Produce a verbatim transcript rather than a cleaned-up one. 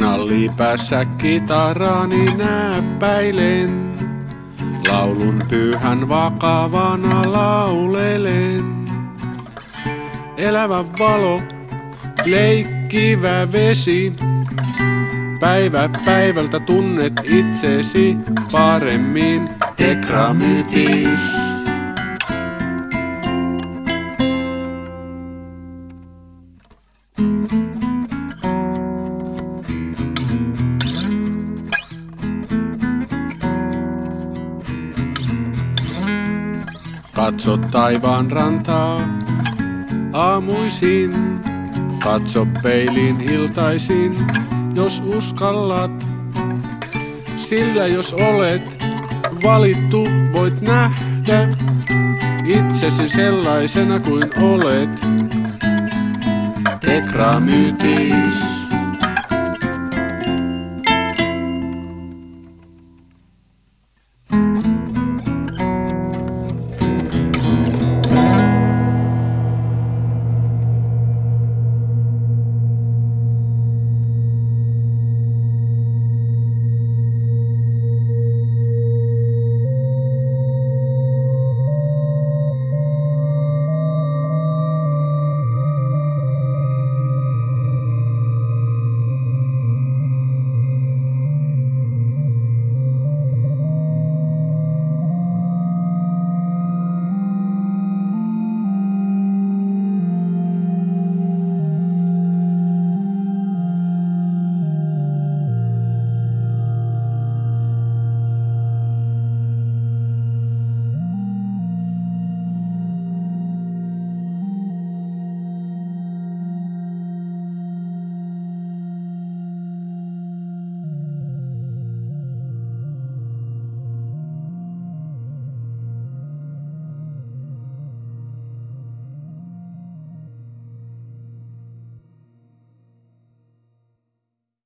Nalli päässä kitaraani näppäilen, laulun pyhän vakavana laulelen. Elävä valo, leikkivä vesi, päivä päivältä tunnet itsesi paremmin. Tekramytis. Katso taivaan rantaa aamuisin, katso peiliin iltaisin, jos uskallat. Sillä jos olet valittu, voit nähdä itsesi sellaisena kuin olet. Tekramytis.